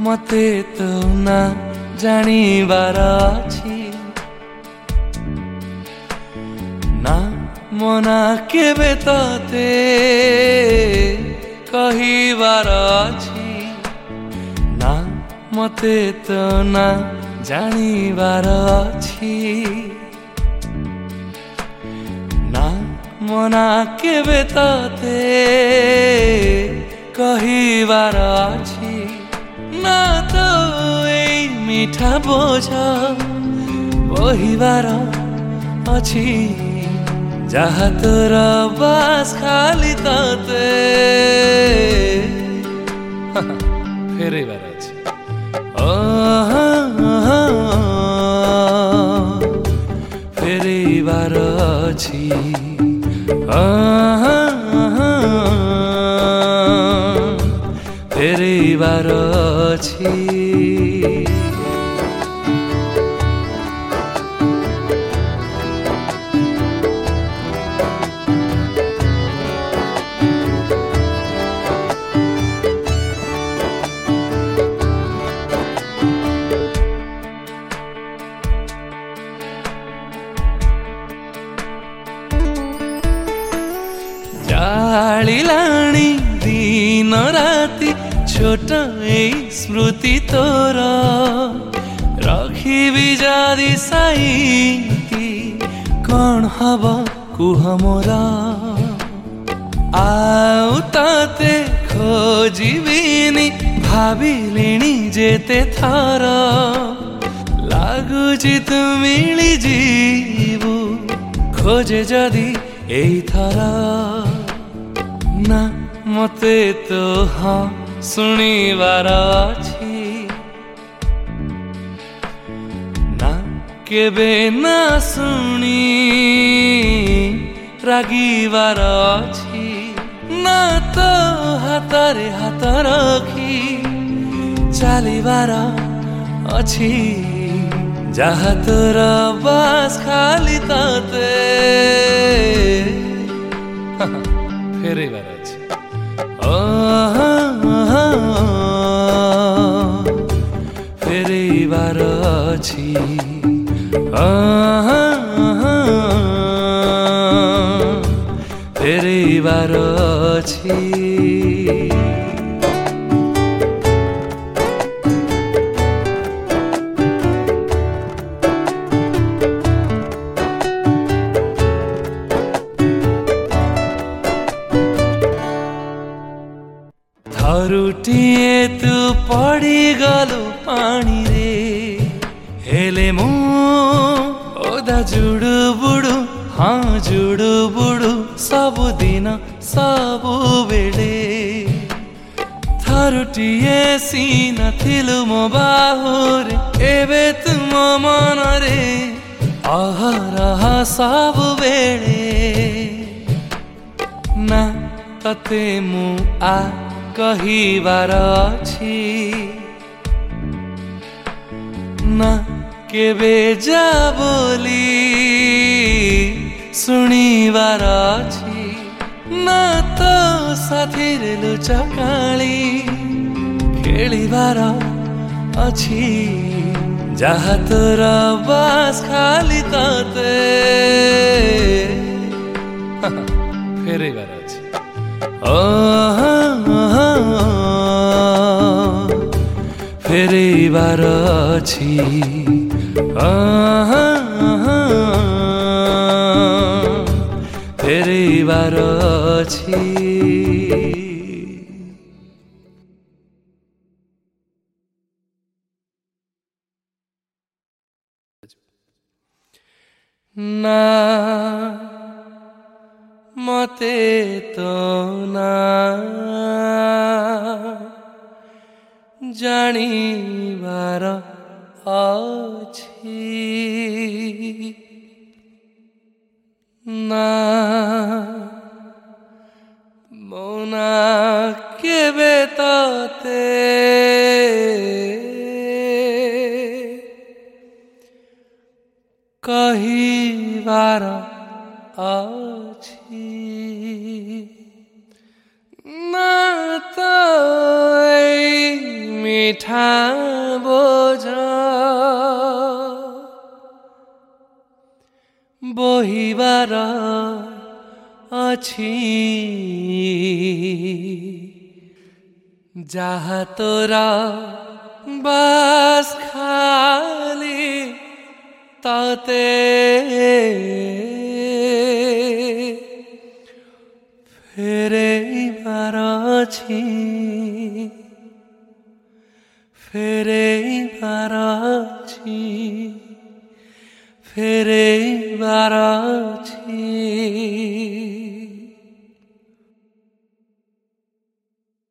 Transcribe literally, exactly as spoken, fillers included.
मते तो ना जानिबार अछि ना मना केबे तते कहिबार अछि ना मते तो ना जानिबार अछि ना मना केबे तते कहिबार अछि ना तो ए मीठा बोझा बहिबार अछि जहाँ तोर बास खाली तते फेरैबार अछि फेरैबार अछि फेरैबार अछि जालिलाणी दिन राति छोट स्मृति तोर रखिबी जदि साइति कौन हब कुह मोर आउ तते खोजिबिनी भाविलिणी जेते थर लागुची तु मिली जीवु खोजे जदि एई थर ना मते तो हाँ सुनिबार अछि ना केबे ना सुनी रागिबार अछि ना तो हातरे हात रखी चलिबार अछि जहाँ तोर बास खाली तते फेरैबार अछि फेरैबार अछि फेरैबार अछि थरुटिए तू पड़ी गलु पानी रे हेले मु ओदा जुडु बुडु हाँ जुडु बुडु सबु दिन सबु बेले थरुटिए सीना थिलु मो बाहुरे एबे तुम मन रे अहरह सबु बेले ना तते मु आ कहिबार अछि ना केबे जा बोली सुनिबार अछि ना तो साथी रे लुचकाली खेलिबार अछि जहाँ तोर बास खाली तते फेरैबार अछि फेरैबार अछि फेरैबार अछि ना मते तो ना जानिबार अछि ना मना केबे तते कहिबार अछि ना तो মিঠা বোঝা বহিবার ଅଛି যাহা তোরা বাস খালি তাতে ফেরাইবার ଅଛି ফেরাইবার ଅଛି ফেরাইবার ଅଛି